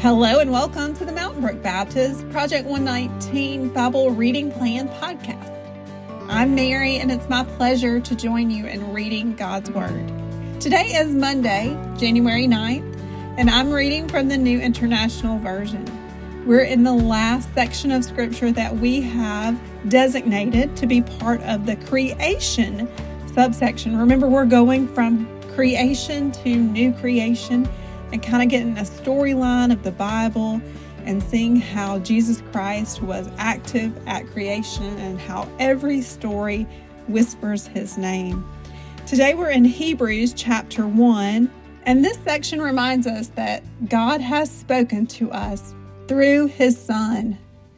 Hello and welcome to the Mountain Brook Baptist Project 119 Bible Reading Plan Podcast. I'm Mary and it's my pleasure to join you in reading God's Word. Today is Monday, January 9th, and I'm reading from the New International Version. We're in the last section of Scripture that we have designated to be part of the creation subsection. Remember, we're going from creation to new creation and kind of getting a storyline of the Bible and seeing how Jesus Christ was active at creation and how every story whispers his name. Today we're in Hebrews chapter 1, and this section reminds us that God has spoken to us through his Son.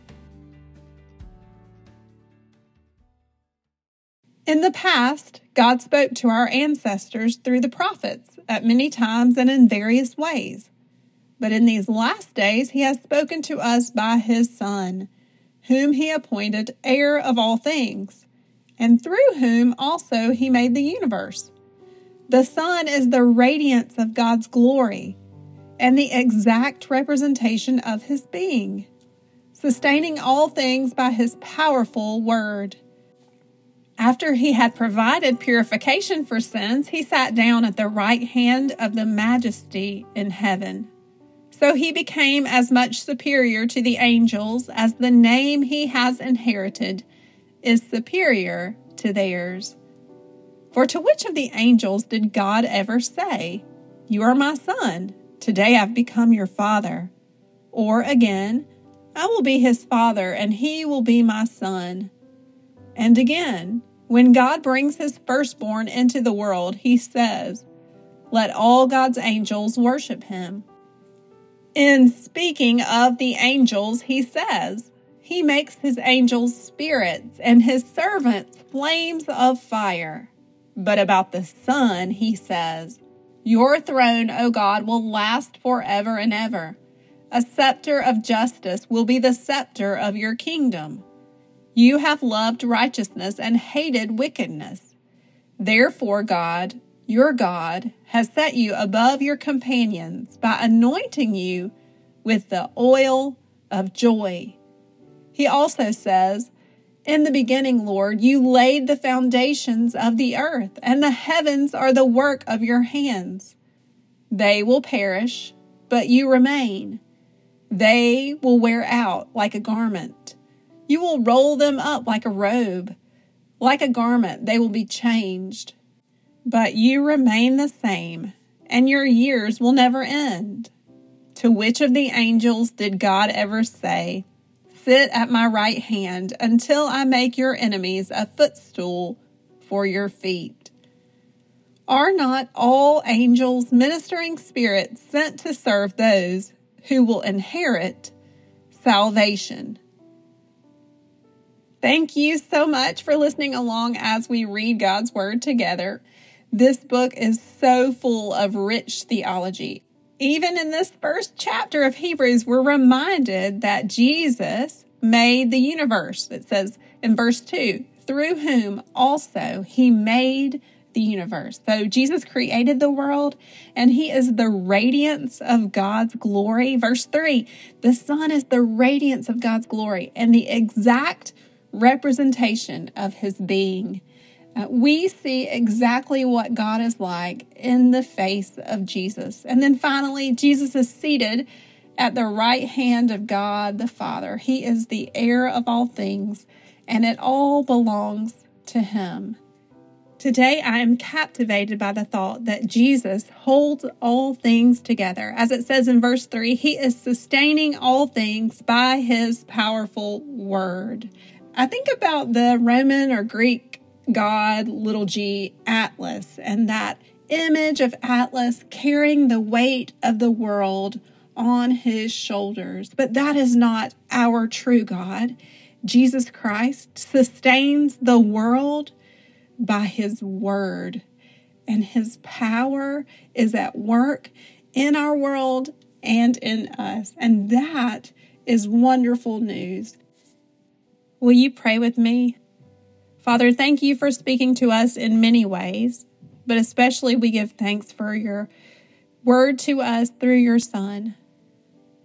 In the past, God spoke to our ancestors through the prophets at many times and in various ways. But in these last days, he has spoken to us by his Son, whom he appointed heir of all things, and through whom also he made the universe. The Son is the radiance of God's glory and the exact representation of his being, sustaining all things by his powerful word. After he had provided purification for sins, he sat down at the right hand of the Majesty in heaven. So he became as much superior to the angels as the name he has inherited is superior to theirs. For to which of the angels did God ever say, "You are my son, today I've become your father"? Or again, "I will be his father, and he will be my son"? And again, when God brings his firstborn into the world, he says, "Let all God's angels worship him." In speaking of the angels, he says, "He makes his angels spirits and his servants flames of fire." But about the Son, he says, "Your throne, O God, will last forever and ever. A scepter of justice will be the scepter of your kingdom. You have loved righteousness and hated wickedness. Therefore God, your God, has set you above your companions by anointing you with the oil of joy." He also says, "In the beginning, Lord, you laid the foundations of the earth, and the heavens are the work of your hands. They will perish, but you remain. They will wear out like a garment. You will roll them up like a robe. Like a garment, they will be changed. But you remain the same, and your years will never end." To which of the angels did God ever say, "Sit at my right hand until I make your enemies a footstool for your feet"? Are not all angels ministering spirits sent to serve those who will inherit salvation? Thank you so much for listening along as we read God's Word together. This book is so full of rich theology. Even in this first chapter of Hebrews, we're reminded that Jesus made the universe. It says in verse 2, "Through whom also he made the universe." So Jesus created the world, and he is the radiance of God's glory. Verse 3, the Son is the radiance of God's glory and the exact representation of his being. We see exactly what God is like in the face of Jesus. And then finally, Jesus is seated at the right hand of God the Father. He is the heir of all things, and it all belongs to him. Today, I am captivated by the thought that Jesus holds all things together. As it says in verse 3, he is sustaining all things by his powerful word. I think about the Roman or Greek god, little g, Atlas, and that image of Atlas carrying the weight of the world on his shoulders. But that is not our true God. Jesus Christ sustains the world by his word, and his power is at work in our world and in us. And that is wonderful news. Will you pray with me? Father, thank you for speaking to us in many ways, but especially we give thanks for your word to us through your Son.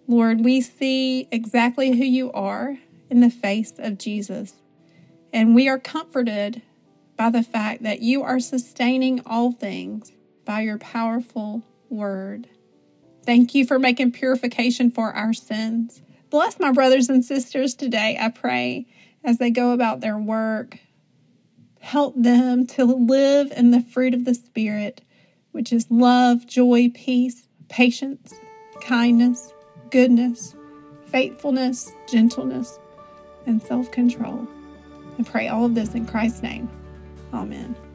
Lord, we see exactly who you are in the face of Jesus, and we are comforted by the fact that you are sustaining all things by your powerful word. Thank you for making purification for our sins. Bless my brothers and sisters today, I pray, as they go about their work. Help them to live in the fruit of the Spirit, which is love, joy, peace, patience, kindness, goodness, faithfulness, gentleness, and self-control. I pray all of this in Christ's name. Amen.